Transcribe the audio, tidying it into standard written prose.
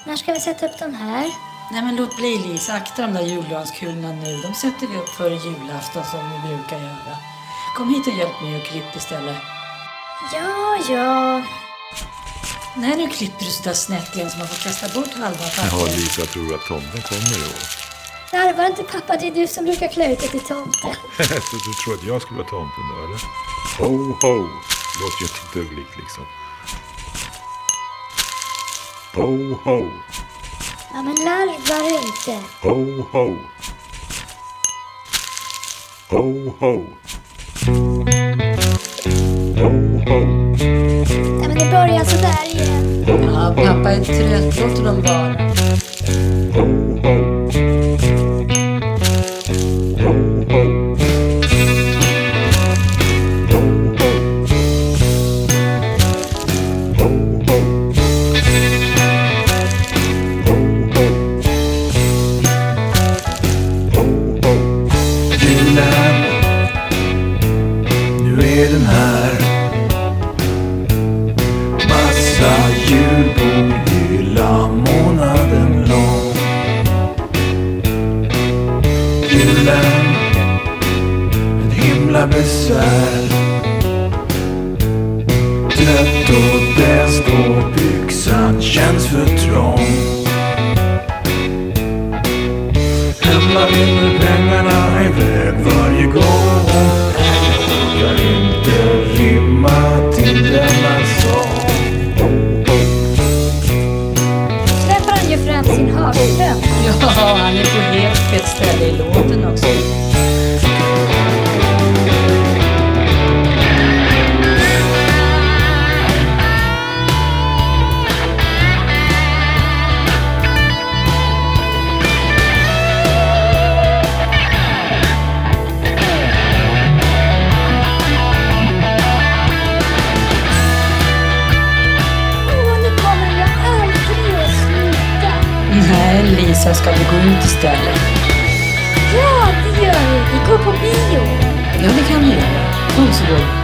När ska vi sätta upp de här? Nej men låt bli Lisa, akta de där julgranskulorna nu. De sätter vi upp före julafton som vi brukar göra. Kom hit och hjälp mig och klipp istället. Ja. Nej, nu klipper du så där snett igen så man får kasta bort halva pappret. Ja, Lisa, tror att tomten kommer då? Nej, var inte pappa, det är du som brukar klä ut till tomten. Så du tror att jag skulle vara tomten då, eller? Ho, ho! Låter ju inte ett dugg likt liksom. Ho, ho! Ja, men larvar inte. Ho, ho! Ho, ho! Ho, ho! Ja, men det börjar så där igen. Ja, pappa är trött, låt dem vara. Ho, ho! Ho, ho! Den här massa julbord hela månaden lång. Julen, ett himla besvär. Trött och bäst och byxan känns för trång. Hemma vinner pengarna iväg varje gång. Jag inte rimma till denna sång. Släpper han ju fram sin hagström. Ja, han är på helt fel ställe i låten också. Nej, Lisa, ska vi gå ut istället? Ja, det gör vi. Vi går på bio. Ja, det kan vi göra. Kom så går vi.